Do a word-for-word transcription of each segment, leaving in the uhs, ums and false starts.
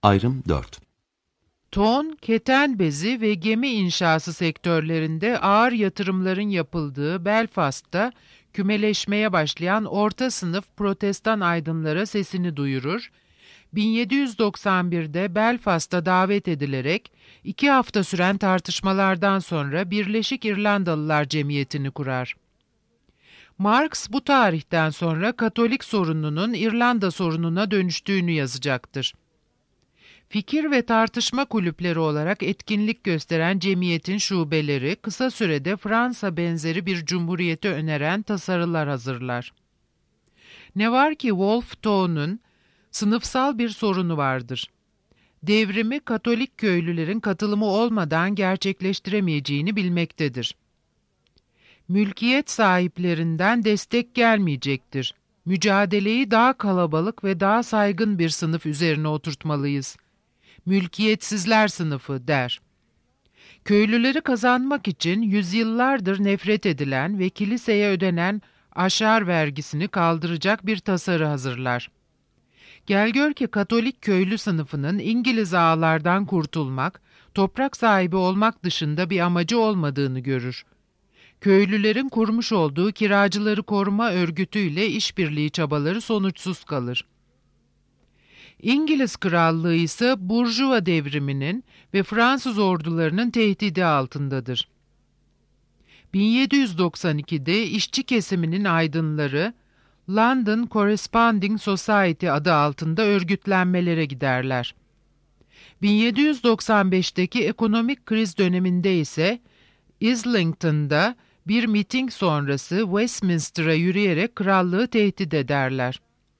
Ayrım dört. Ton, keten bezi ve gemi inşası sektörlerinde ağır yatırımların yapıldığı Belfast'ta kümeleşmeye başlayan orta sınıf Protestan aydınlara sesini duyurur, bin yedi yüz doksan birde Belfast'a davet edilerek iki hafta süren tartışmalardan sonra Birleşik İrlandalılar Cemiyeti'ni kurar. Marx bu tarihten sonra Katolik sorununun İrlanda sorununa dönüştüğünü yazacaktır. Fikir ve tartışma kulüpleri olarak etkinlik gösteren cemiyetin şubeleri kısa sürede Fransa benzeri bir cumhuriyeti öneren tasarılar hazırlar. Ne var ki Wolfe Tone'un sınıfsal bir sorunu vardır. Devrimi Katolik köylülerin katılımı olmadan gerçekleştiremeyeceğini bilmektedir. Mülkiyet sahiplerinden destek gelmeyecektir. Mücadeleyi daha kalabalık ve daha saygın bir sınıf üzerine oturtmalıyız. Mülkiyetsizler sınıfı der. Köylüleri kazanmak için yüzyıllardır nefret edilen ve kiliseye ödenen aşar vergisini kaldıracak bir tasarı hazırlar. Gel gör ki Katolik köylü sınıfının İngiliz ağalardan kurtulmak, toprak sahibi olmak dışında bir amacı olmadığını görür. Köylülerin kurmuş olduğu kiracıları koruma örgütüyle işbirliği çabaları sonuçsuz kalır. İngiliz krallığı ise Burjuva devriminin ve Fransız ordularının tehdidi altındadır. bin yedi yüz doksan ikide işçi kesiminin aydınları London Corresponding Society adı altında örgütlenmelere giderler. bin yedi yüz doksan beşteki ekonomik kriz döneminde ise Islington'da bir miting sonrası Westminster'a yürüyerek krallığı tehdit ederler.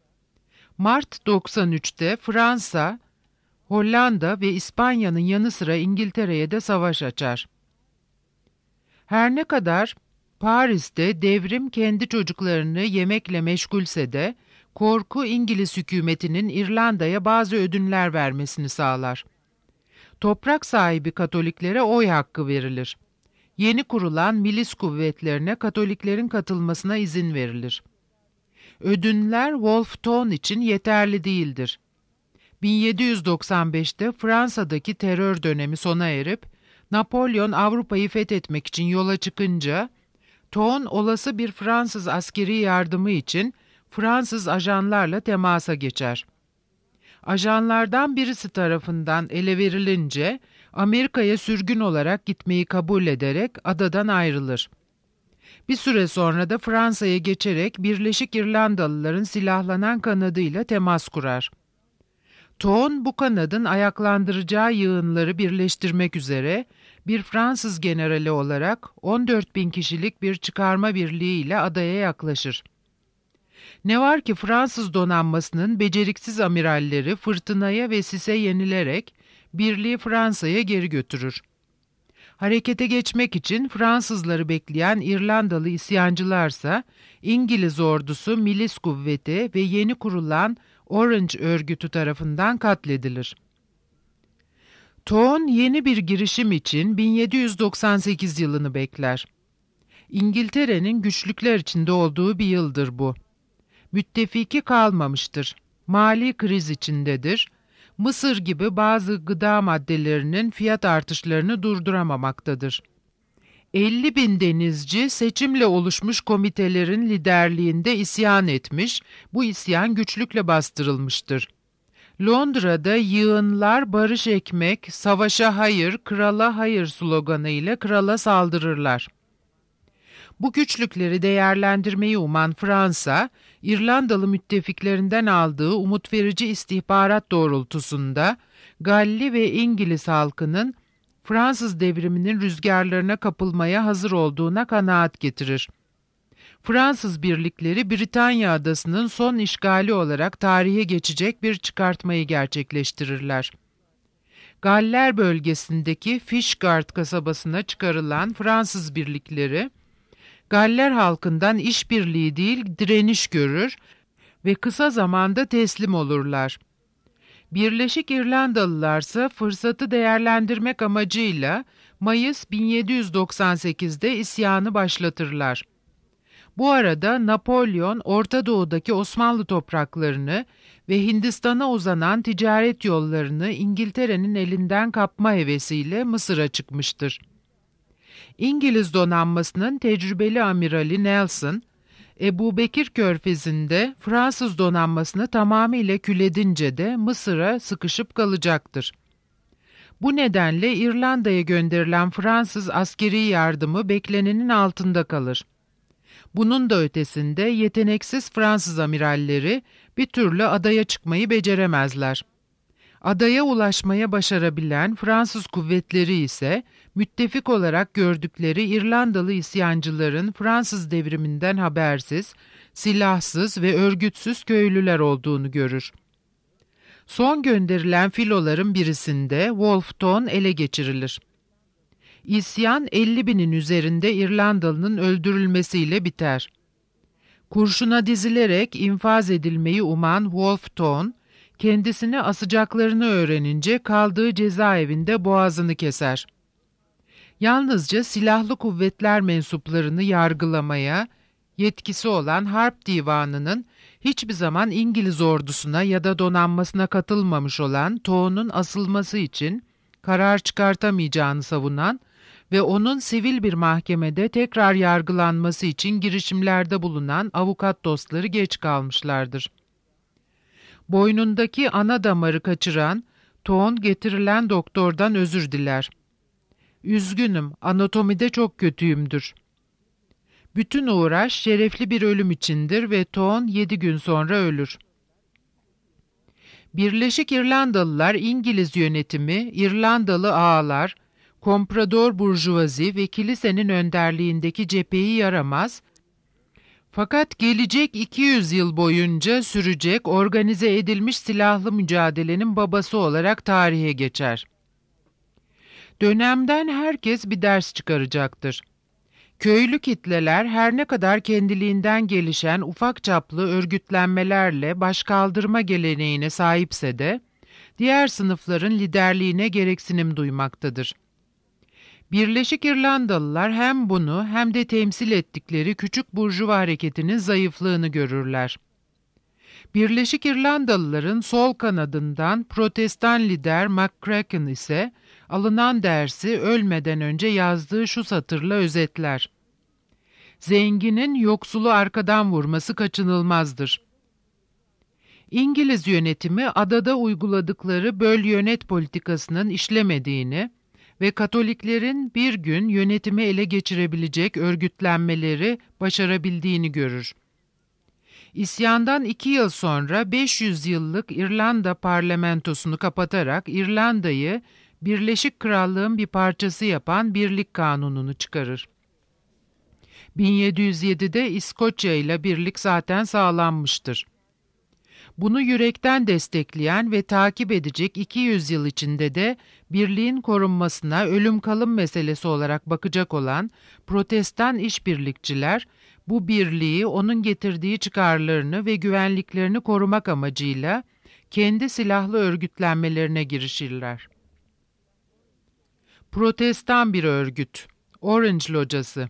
Mart doksan üçte Fransa, Hollanda ve İspanya'nın yanı sıra İngiltere'ye de savaş açar. Her ne kadar Paris'te devrim kendi çocuklarını yemekle meşgulse de korku İngiliz hükümetinin İrlanda'ya bazı ödünler vermesini sağlar. Toprak sahibi Katoliklere oy hakkı verilir. Yeni kurulan milis kuvvetlerine Katoliklerin katılmasına izin verilir. Ödünler Wolfe Tone için yeterli değildir. bin yedi yüz doksan beşte Fransa'daki terör dönemi sona erip Napolyon Avrupa'yı fethetmek için yola çıkınca Tone olası bir Fransız askeri yardımı için Fransız ajanlarla temasa geçer. Ajanlardan birisi tarafından ele verilince Amerika'ya sürgün olarak gitmeyi kabul ederek adadan ayrılır. Bir süre sonra da Fransa'ya geçerek Birleşik İrlandalıların silahlanan kanadıyla temas kurar. Tone bu kanadın ayaklandıracağı yığınları birleştirmek üzere bir Fransız generali olarak on dört bin kişilik bir çıkarma birliği ile adaya yaklaşır. Ne var ki Fransız donanmasının beceriksiz amiralleri fırtınaya ve sise yenilerek birliği Fransa'ya geri götürür. Harekete geçmek için Fransızları bekleyen İrlandalı isyancılarsa İngiliz ordusu milis kuvveti ve yeni kurulan Orange örgütü tarafından katledilir. Tone yeni bir girişim için bin yedi yüz doksan sekiz yılını bekler. İngiltere'nin güçlükler içinde olduğu bir yıldır bu. Müttefiki kalmamıştır. Mali kriz içindedir. Mısır gibi bazı gıda maddelerinin fiyat artışlarını durduramamaktadır. elli bin denizci seçimle oluşmuş komitelerin liderliğinde isyan etmiş, bu isyan güçlükle bastırılmıştır. Londra'da yığınlar barış ekmek, savaşa hayır, krala hayır sloganı ile krala saldırırlar. Bu güçlükleri değerlendirmeyi uman Fransa, İrlandalı müttefiklerinden aldığı umut verici istihbarat doğrultusunda Galli ve İngiliz halkının Fransız devriminin rüzgarlarına kapılmaya hazır olduğuna kanaat getirir. Fransız birlikleri Britanya adasının son işgali olarak tarihe geçecek bir çıkartmayı gerçekleştirirler. Galler bölgesindeki Fishguard kasabasına çıkarılan Fransız birlikleri, Galler halkından işbirliği değil direniş görür ve kısa zamanda teslim olurlar. Birleşik İrlandalılarsa fırsatı değerlendirmek amacıyla Mayıs bin yedi yüz doksan sekizde isyanı başlatırlar. Bu arada Napolyon Orta Doğu'daki Osmanlı topraklarını ve Hindistan'a uzanan ticaret yollarını İngiltere'nin elinden kapma hevesiyle Mısır'a çıkmıştır. İngiliz donanmasının tecrübeli amirali Nelson, Ebu Bekir Körfezi'nde Fransız donanmasını tamamıyla küledince de Mısır'a sıkışıp kalacaktır. Bu nedenle İrlanda'ya gönderilen Fransız askeri yardımı beklenenin altında kalır. Bunun da ötesinde yeteneksiz Fransız amiralleri bir türlü adaya çıkmayı beceremezler. Adaya ulaşmaya başarabilen Fransız kuvvetleri ise müttefik olarak gördükleri İrlandalı isyancıların Fransız devriminden habersiz, silahsız ve örgütsüz köylüler olduğunu görür. Son gönderilen filoların birisinde Wolfe Tone ele geçirilir. İsyan elli binin üzerinde İrlandalı'nın öldürülmesiyle biter. Kurşuna dizilerek infaz edilmeyi uman Wolfe Tone, kendisini asacaklarını öğrenince kaldığı cezaevinde boğazını keser. Yalnızca silahlı kuvvetler mensuplarını yargılamaya yetkisi olan Harp Divanı'nın hiçbir zaman İngiliz ordusuna ya da donanmasına katılmamış olan Tone'un asılması için karar çıkartamayacağını savunan ve onun sivil bir mahkemede tekrar yargılanması için girişimlerde bulunan avukat dostları geç kalmışlardır. Boynundaki ana damarı kaçıran Tone getirilen doktordan özür diler. "Üzgünüm, anatomide çok kötüyümdür." Bütün uğraş şerefli bir ölüm içindir ve Tone yedi gün sonra ölür. Birleşik İrlandalılar İngiliz yönetimi, İrlandalı ağalar, komprador burjuvazi ve kilisenin önderliğindeki cepheyi yaramaz, fakat gelecek iki yüz yıl boyunca sürecek organize edilmiş silahlı mücadelenin babası olarak tarihe geçer. Dönemden herkes bir ders çıkaracaktır. Köylü kitleler her ne kadar kendiliğinden gelişen ufak çaplı örgütlenmelerle başkaldırma geleneğine sahipse de, diğer sınıfların liderliğine gereksinim duymaktadır. Birleşik İrlandalılar hem bunu hem de temsil ettikleri küçük burjuva hareketinin zayıflığını görürler. Birleşik İrlandalıların sol kanadından Protestan lider McCracken ise alınan dersi ölmeden önce yazdığı şu satırla özetler: "Zenginin yoksulu arkadan vurması kaçınılmazdır." İngiliz yönetimi adada uyguladıkları böl yönet politikasının işlemediğini ve Katoliklerin bir gün yönetimi ele geçirebilecek örgütlenmeleri başarabildiğini görür. İsyandan iki yıl sonra beş yüz yıllık İrlanda parlamentosunu kapatarak İrlanda'yı Birleşik Krallığın bir parçası yapan Birlik Kanunu'nu çıkarır. bin yedi yüz yedide İskoçya ile birlik zaten sağlanmıştır. Bunu yürekten destekleyen ve takip edecek iki yüz yıl içinde de birliğin korunmasına ölüm kalım meselesi olarak bakacak olan Protestan işbirlikçiler, bu birliği onun getirdiği çıkarlarını ve güvenliklerini korumak amacıyla kendi silahlı örgütlenmelerine girişirler. Protestan bir örgüt, Orange Locası.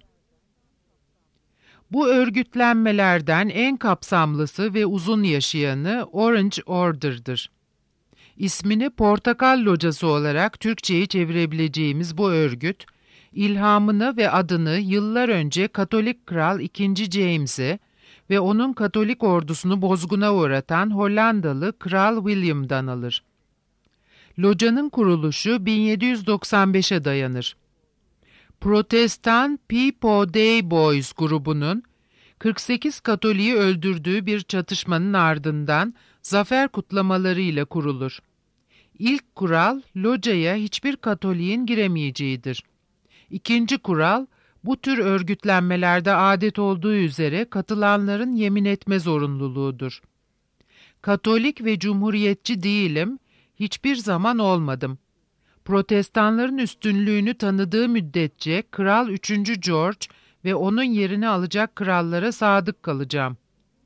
Bu örgütlenmelerden en kapsamlısı ve uzun yaşayanı Orange Order'dır. İsmini Portakal Locası olarak Türkçe'ye çevirebileceğimiz bu örgüt, ilhamını ve adını yıllar önce Katolik Kral ikinci. James'e ve onun Katolik ordusunu bozguna uğratan Hollandalı Kral William'dan alır. Locanın kuruluşu bin yedi yüz doksan beşe dayanır. Protestan Peabody Boys grubunun kırk sekiz Katolik'i öldürdüğü bir çatışmanın ardından zafer kutlamalarıyla kurulur. İlk kural, locaya hiçbir Katolik'in giremeyeceğidir. İkinci kural, bu tür örgütlenmelerde adet olduğu üzere katılanların yemin etme zorunluluğudur. Katolik ve cumhuriyetçi değilim, hiçbir zaman olmadım. Protestanların üstünlüğünü tanıdığı müddetçe Kral üçüncü. George ve onun yerini alacak krallara sadık kalacağım.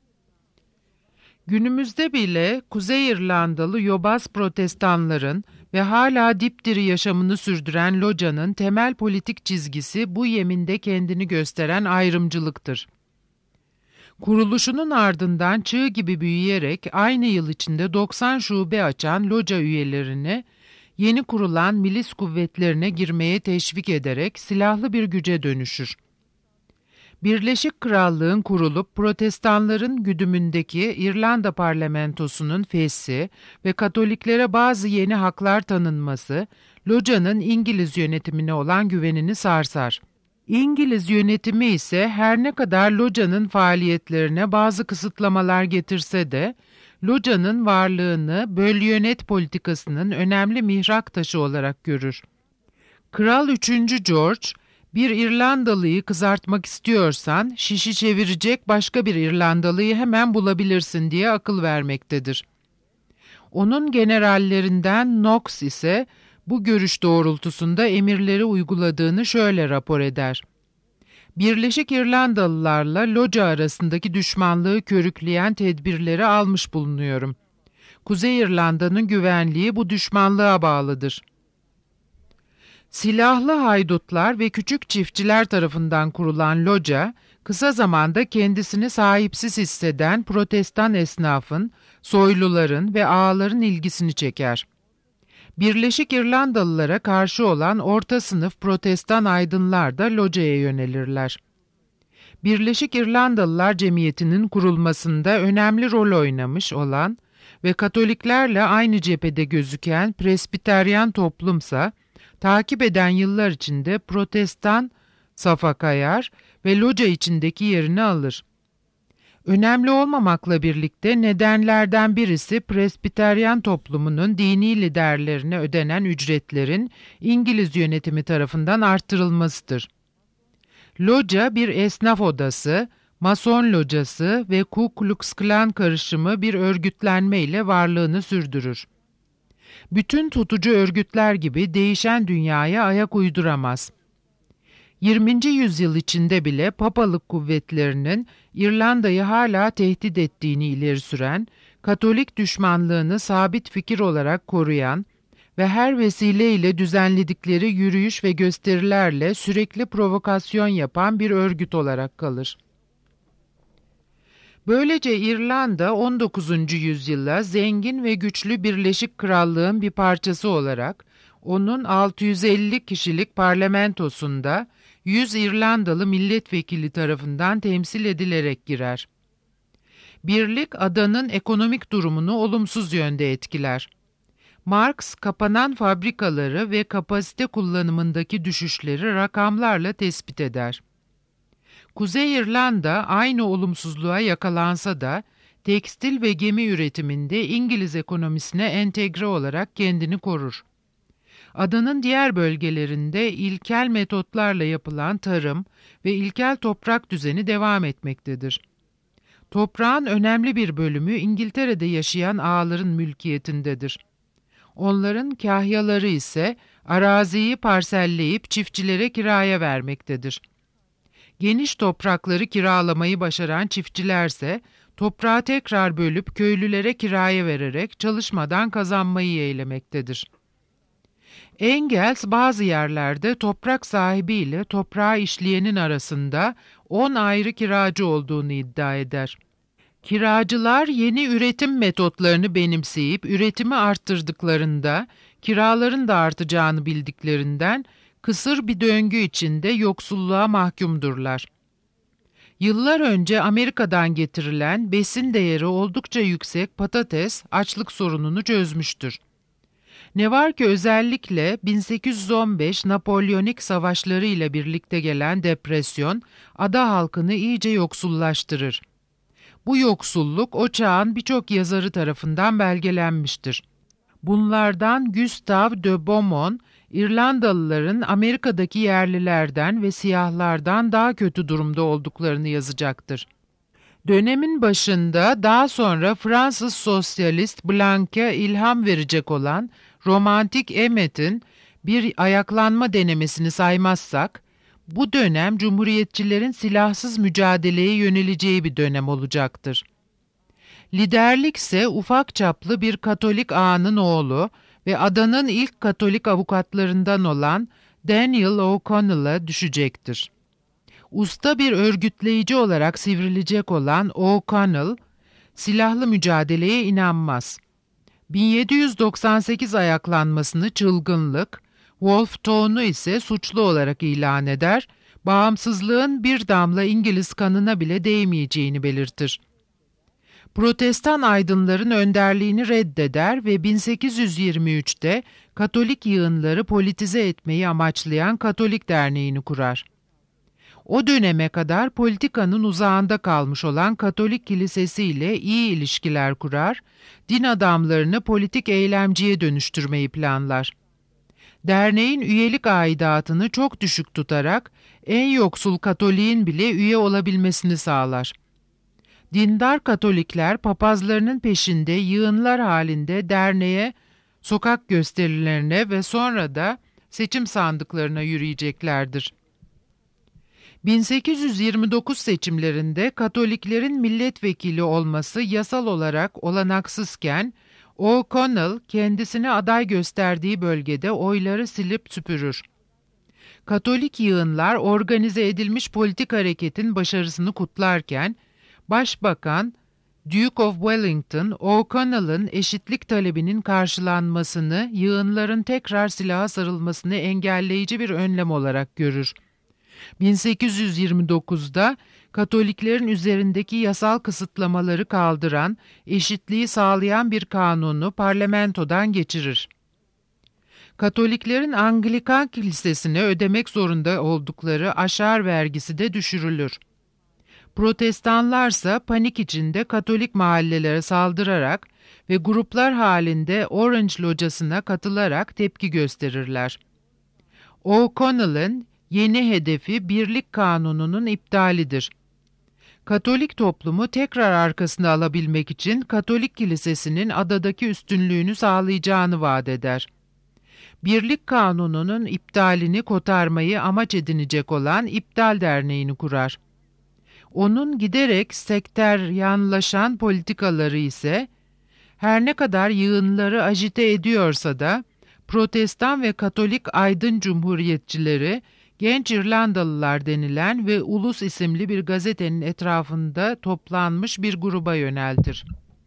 Günümüzde bile Kuzey İrlandalı yobaz protestanların ve hala dipdiri yaşamını sürdüren locanın temel politik çizgisi bu yeminde kendini gösteren ayrımcılıktır. Kuruluşunun ardından çığ gibi büyüyerek aynı yıl içinde doksan şube açan loca üyelerini yeni kurulan milis kuvvetlerine girmeye teşvik ederek silahlı bir güce dönüşür. Birleşik Krallığın kurulup Protestanların güdümündeki İrlanda parlamentosunun feshi ve Katoliklere bazı yeni haklar tanınması, locanın İngiliz yönetimine olan güvenini sarsar. İngiliz yönetimi ise her ne kadar locanın faaliyetlerine bazı kısıtlamalar getirse de, locanın varlığını böl-yönet politikasının önemli mihrak taşı olarak görür. Kral üçüncü George, bir İrlandalıyı kızartmak istiyorsan, şişi çevirecek başka bir İrlandalıyı hemen bulabilirsin diye akıl vermektedir. Onun generallerinden Knox ise, bu görüş doğrultusunda emirleri uyguladığını şöyle rapor eder. Birleşik İrlandalılarla loca arasındaki düşmanlığı körükleyen tedbirleri almış bulunuyorum. Kuzey İrlanda'nın güvenliği bu düşmanlığa bağlıdır. Silahlı haydutlar ve küçük çiftçiler tarafından kurulan loca, kısa zamanda kendisini sahipsiz hisseden Protestan esnafın, soyluların ve ağaların ilgisini çeker. Birleşik İrlandalılara karşı olan orta sınıf Protestan aydınlar da locaya yönelirler. Birleşik İrlandalılar Cemiyeti'nin kurulmasında önemli rol oynamış olan ve Katoliklerle aynı cephede gözüken Presbiteryan toplumsa, takip eden yıllar içinde Protestan safa kayar ve loca içindeki yerini alır. Önemli olmamakla birlikte nedenlerden birisi Presbiteryan toplumunun dini liderlerine ödenen ücretlerin İngiliz yönetimi tarafından arttırılmasıdır. Loca bir esnaf odası, Mason locası ve Ku Klux Klan karışımı bir örgütlenme ile varlığını sürdürür. Bütün tutucu örgütler gibi değişen dünyaya ayak uyduramaz. yirminci yüzyıl içinde bile papalık kuvvetlerinin İrlanda'yı hala tehdit ettiğini ileri süren, Katolik düşmanlığını sabit fikir olarak koruyan ve her vesileyle düzenledikleri yürüyüş ve gösterilerle sürekli provokasyon yapan bir örgüt olarak kalır. Böylece İrlanda on dokuzuncu yüzyıla zengin ve güçlü Birleşik Krallığın bir parçası olarak onun altı yüz elli kişilik parlamentosunda yüz İrlandalı milletvekili tarafından temsil edilerek girer. Birlik adanın ekonomik durumunu olumsuz yönde etkiler. Marx, kapanan fabrikaları ve kapasite kullanımındaki düşüşleri rakamlarla tespit eder. Kuzey İrlanda aynı olumsuzluğa yakalansa da tekstil ve gemi üretiminde İngiliz ekonomisine entegre olarak kendini korur. Adanın diğer bölgelerinde ilkel metotlarla yapılan tarım ve ilkel toprak düzeni devam etmektedir. Toprağın önemli bir bölümü İngiltere'de yaşayan ağaların mülkiyetindedir. Onların kahyaları ise araziyi parselleyip çiftçilere kiraya vermektedir. Geniş toprakları kiralamayı başaran çiftçilerse toprağı tekrar bölüp köylülere kiraya vererek çalışmadan kazanmayı yeğlemektedir. Engels bazı yerlerde toprak sahibi ile toprağı işleyenin arasında on ayrı kiracı olduğunu iddia eder. Kiracılar yeni üretim metotlarını benimseyip üretimi arttırdıklarında kiraların da artacağını bildiklerinden kısır bir döngü içinde yoksulluğa mahkumdurlar. Yıllar önce Amerika'dan getirilen besin değeri oldukça yüksek patates açlık sorununu çözmüştür. Ne var ki özellikle bin sekiz yüz on beş Napolyonik savaşları ile birlikte gelen depresyon ada halkını iyice yoksullaştırır. Bu yoksulluk o çağın birçok yazarı tarafından belgelenmiştir. Bunlardan Gustave de Beaumont, İrlandalıların Amerika'daki yerlilerden ve siyahlardan daha kötü durumda olduklarını yazacaktır. Dönemin başında daha sonra Fransız sosyalist Blanc'a ilham verecek olan romantik Emmet'in bir ayaklanma denemesini saymazsak, bu dönem Cumhuriyetçilerin silahsız mücadeleye yöneleceği bir dönem olacaktır. Liderlik ise ufak çaplı bir Katolik ağanın oğlu ve adanın ilk Katolik avukatlarından olan Daniel O'Connell'a düşecektir. Usta bir örgütleyici olarak sivrilecek olan O'Connell, silahlı mücadeleye inanmaz. bin yedi yüz doksan sekiz ayaklanmasını çılgınlık, Wolfe Tone'u ise suçlu olarak ilan eder, bağımsızlığın bir damla İngiliz kanına bile değmeyeceğini belirtir. Protestan aydınların önderliğini reddeder ve bin sekiz yüz yirmi üçte Katolik yığınları politize etmeyi amaçlayan Katolik Derneği'ni kurar. O döneme kadar politikanın uzağında kalmış olan Katolik Kilisesi ile iyi ilişkiler kurar, din adamlarını politik eylemciye dönüştürmeyi planlar. Derneğin üyelik aidatını çok düşük tutarak en yoksul Katolik'in bile üye olabilmesini sağlar. Dindar Katolikler papazlarının peşinde yığınlar halinde derneğe, sokak gösterilerine ve sonra da seçim sandıklarına yürüyeceklerdir. bin sekiz yüz yirmi dokuz seçimlerinde Katoliklerin milletvekili olması yasal olarak olanaksızken, O'Connell kendisine aday gösterdiği bölgede oyları silip süpürür. Katolik yığınlar organize edilmiş politik hareketin başarısını kutlarken, Başbakan Duke of Wellington, O'Connell'ın eşitlik talebinin karşılanmasını, yığınların tekrar silaha sarılmasını engelleyici bir önlem olarak görür. bin sekiz yüz yirmi dokuzda Katoliklerin üzerindeki yasal kısıtlamaları kaldıran, eşitliği sağlayan bir kanunu parlamentodan geçirir. Katoliklerin Anglikan Kilisesi'ne ödemek zorunda oldukları aşar vergisi de düşürülür. Protestanlarsa panik içinde Katolik mahallelere saldırarak ve gruplar halinde Orange Locası'na katılarak tepki gösterirler. O'Connell'ın yeni hedefi birlik kanununun iptalidir. Katolik toplumu tekrar arkasına alabilmek için Katolik Kilisesi'nin adadaki üstünlüğünü sağlayacağını vaat eder. Birlik kanununun iptalini kotarmayı amaç edinecek olan İptal Derneği'ni kurar. Onun giderek sekteryanlaşan politikaları ise her ne kadar yığınları ajite ediyorsa da Protestan ve Katolik aydın cumhuriyetçileri Genç İrlandalılar denilen ve Ulus isimli bir gazetenin etrafında toplanmış bir gruba yöneltir.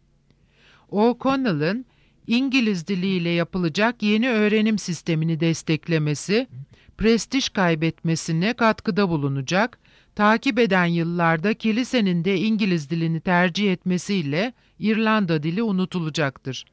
O'Connell'ın İngiliz diliyle yapılacak yeni öğrenim sistemini desteklemesi, prestij kaybetmesine katkıda bulunacak, takip eden yıllarda kilisenin de İngiliz dilini tercih etmesiyle İrlanda dili unutulacaktır.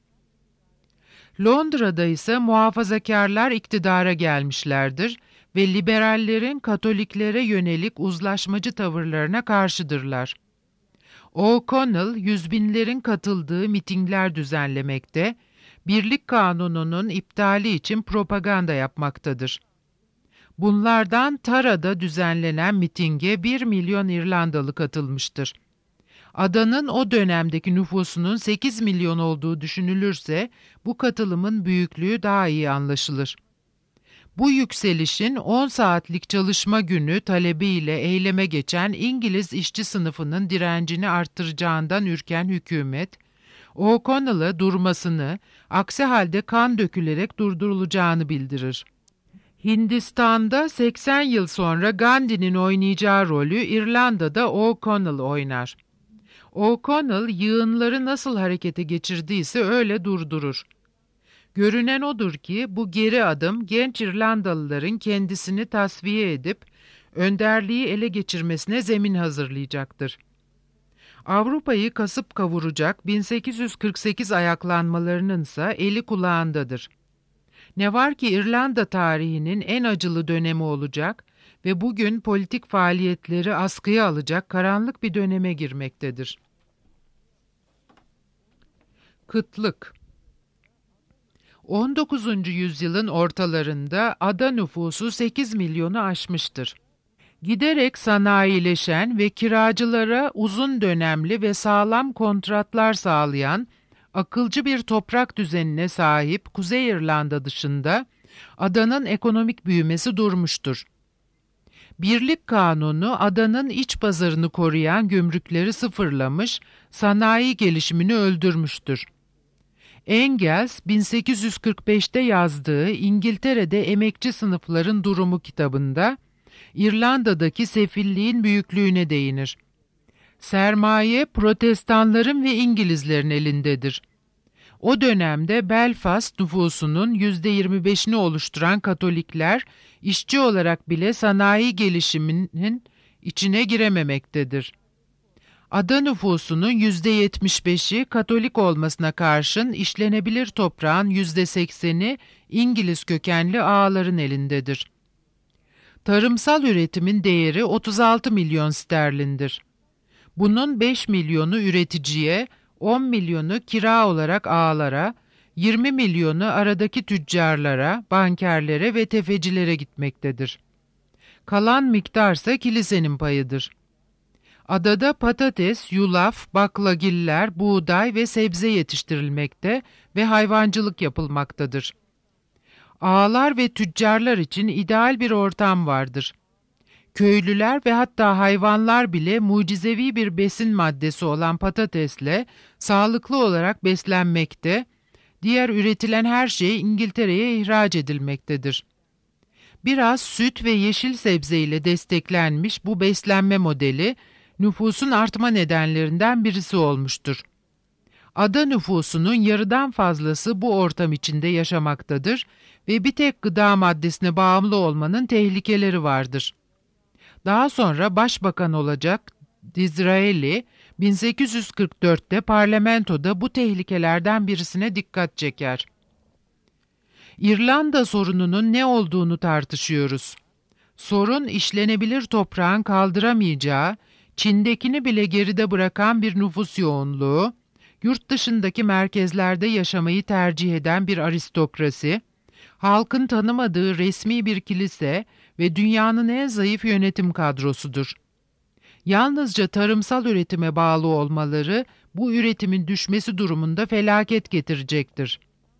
Londra'da ise muhafazakarlar iktidara gelmişlerdir ve liberallerin Katoliklere yönelik uzlaşmacı tavırlarına karşıdırlar. O'Connell, yüzbinlerin katıldığı mitingler düzenlemekte, birlik kanununun iptali için propaganda yapmaktadır. Bunlardan Tara'da düzenlenen mitinge bir milyon İrlandalı katılmıştır. Adanın o dönemdeki nüfusunun sekiz milyon olduğu düşünülürse bu katılımın büyüklüğü daha iyi anlaşılır. Bu yükselişin on saatlik çalışma günü talebiyle eyleme geçen İngiliz işçi sınıfının direncini arttıracağından ürken hükümet, O'Connell'a durmasını, aksi halde kan dökülerek durdurulacağını bildirir. Hindistan'da seksen yıl sonra Gandhi'nin oynayacağı rolü İrlanda'da O'Connell oynar. O'Connell yığınları nasıl harekete geçirdiyse öyle durdurur. Görünen odur ki bu geri adım genç İrlandalıların kendisini tasfiye edip önderliği ele geçirmesine zemin hazırlayacaktır. Avrupa'yı kasıp kavuracak bin sekiz yüz kırk sekiz ayaklanmalarının ise eli kulağındadır. Ne var ki İrlanda tarihinin en acılı dönemi olacak ve bugün politik faaliyetleri askıya alacak karanlık bir döneme girmektedir. Kıtlık. on dokuzuncu yüzyılın ortalarında ada nüfusu sekiz milyonu aşmıştır. Giderek sanayileşen ve kiracılara uzun dönemli ve sağlam kontratlar sağlayan akılcı bir toprak düzenine sahip Kuzey İrlanda dışında adanın ekonomik büyümesi durmuştur. Birlik Kanunu adanın iç pazarını koruyan gümrükleri sıfırlamış, sanayi gelişimini öldürmüştür. Engels bin sekiz yüz kırk beşte yazdığı İngiltere'de Emekçi Sınıfların Durumu kitabında, İrlanda'daki sefilliğin büyüklüğüne değinir. Sermaye Protestanların ve İngilizlerin elindedir. O dönemde Belfast nüfusunun yüzde yirmi beşini oluşturan Katolikler, işçi olarak bile sanayi gelişiminin içine girememektedir. Ada nüfusunun yüzde yetmiş beşi Katolik olmasına karşın işlenebilir toprağın yüzde sekseni İngiliz kökenli ağaların elindedir. Tarımsal üretimin değeri otuz altı milyon sterlindir. Bunun beş milyonu üreticiye, on milyonu kira olarak ağalara, yirmi milyonu aradaki tüccarlara, bankerlere ve tefecilere gitmektedir. Kalan miktarsa kilisenin payıdır. Adada patates, yulaf, baklagiller, buğday ve sebze yetiştirilmekte ve hayvancılık yapılmaktadır. Ağalar ve tüccarlar için ideal bir ortam vardır. Köylüler ve hatta hayvanlar bile mucizevi bir besin maddesi olan patatesle sağlıklı olarak beslenmekte, diğer üretilen her şey İngiltere'ye ihraç edilmektedir. Biraz süt ve yeşil sebze ile desteklenmiş bu beslenme modeli, nüfusun artma nedenlerinden birisi olmuştur. Ada nüfusunun yarıdan fazlası bu ortam içinde yaşamaktadır ve bir tek gıda maddesine bağımlı olmanın tehlikeleri vardır. Daha sonra başbakan olacak Disraeli, bin sekiz yüz kırk dörtte parlamentoda bu tehlikelerden birisine dikkat çeker. İrlanda sorununun ne olduğunu tartışıyoruz. Sorun işlenebilir toprağın kaldıramayacağı, Çin'dekini bile geride bırakan bir nüfus yoğunluğu, yurt dışındaki merkezlerde yaşamayı tercih eden bir aristokrasi, halkın tanımadığı resmi bir kilise ve dünyanın en zayıf yönetim kadrosudur. Yalnızca tarımsal üretime bağlı olmaları bu üretimin düşmesi durumunda felaket getirecektir.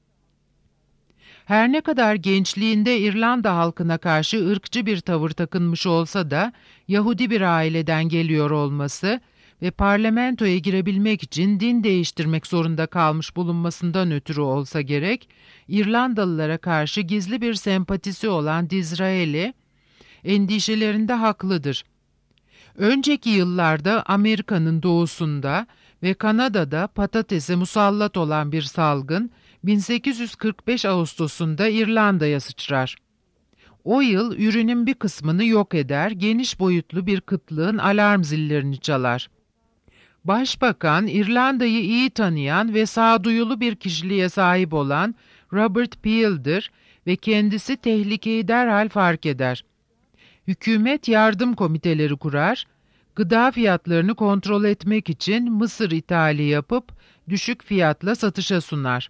Her ne kadar gençliğinde İrlanda halkına karşı ırkçı bir tavır takınmış olsa da Yahudi bir aileden geliyor olması ve parlamentoya girebilmek için din değiştirmek zorunda kalmış bulunmasından ötürü olsa gerek, İrlandalılara karşı gizli bir sempatisi olan Disraeli, endişelerinde haklıdır. Önceki yıllarda Amerika'nın doğusunda ve Kanada'da patatese musallat olan bir salgın, bin sekiz yüz kırk beş Ağustos'unda İrlanda'ya sıçrar. O yıl ürünün bir kısmını yok eder, geniş boyutlu bir kıtlığın alarm zillerini çalar. Başbakan, İrlanda'yı iyi tanıyan ve sağduyulu bir kişiliğe sahip olan Robert Peel'dir ve kendisi tehlikeyi derhal fark eder. Hükümet yardım komiteleri kurar, gıda fiyatlarını kontrol etmek için mısır ithali yapıp düşük fiyatla satışa sunar.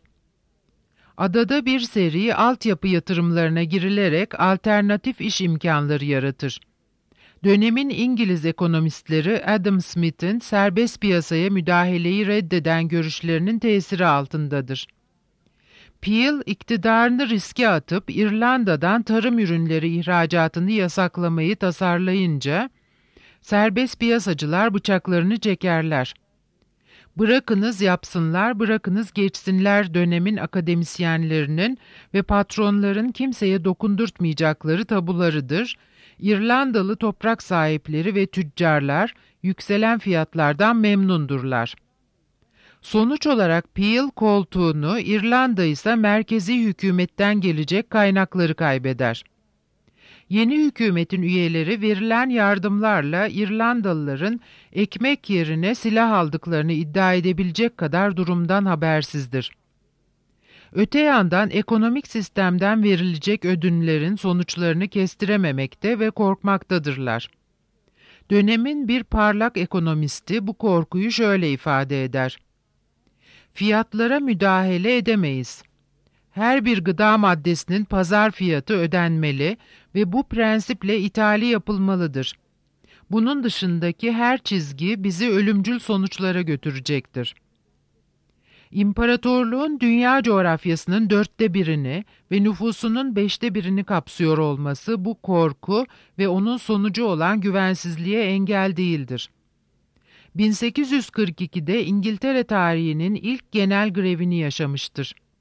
Adada bir seri altyapı yatırımlarına girilerek alternatif iş imkanları yaratır. Dönemin İngiliz ekonomistleri Adam Smith'in serbest piyasaya müdahaleyi reddeden görüşlerinin tesiri altındadır. Peel, iktidarını riske atıp İrlanda'dan tarım ürünleri ihracatını yasaklamayı tasarlayınca, serbest piyasacılar bıçaklarını çekerler. Bırakınız yapsınlar, bırakınız geçsinler dönemin akademisyenlerinin ve patronların kimseye dokundurtmayacakları tabularıdır. İrlandalı toprak sahipleri ve tüccarlar yükselen fiyatlardan memnundurlar. Sonuç olarak Peel koltuğunu, İrlanda ise merkezi hükümetten gelecek kaynakları kaybeder. Yeni hükümetin üyeleri verilen yardımlarla İrlandalıların ekmek yerine silah aldıklarını iddia edebilecek kadar durumdan habersizdir. Öte yandan ekonomik sistemden verilecek ödünlerin sonuçlarını kestirememekte ve korkmaktadırlar. Dönemin bir parlak ekonomisti bu korkuyu şöyle ifade eder: "Fiyatlara müdahale edemeyiz. Her bir gıda maddesinin pazar fiyatı ödenmeli ve bu prensiple ithali yapılmalıdır. Bunun dışındaki her çizgi bizi ölümcül sonuçlara götürecektir." İmparatorluğun dünya coğrafyasının dörtte birini ve nüfusunun beşte birini kapsıyor olması bu korku ve onun sonucu olan güvensizliğe engel değildir. bin sekiz yüz kırk ikide İngiltere tarihinin ilk genel grevini yaşamıştır.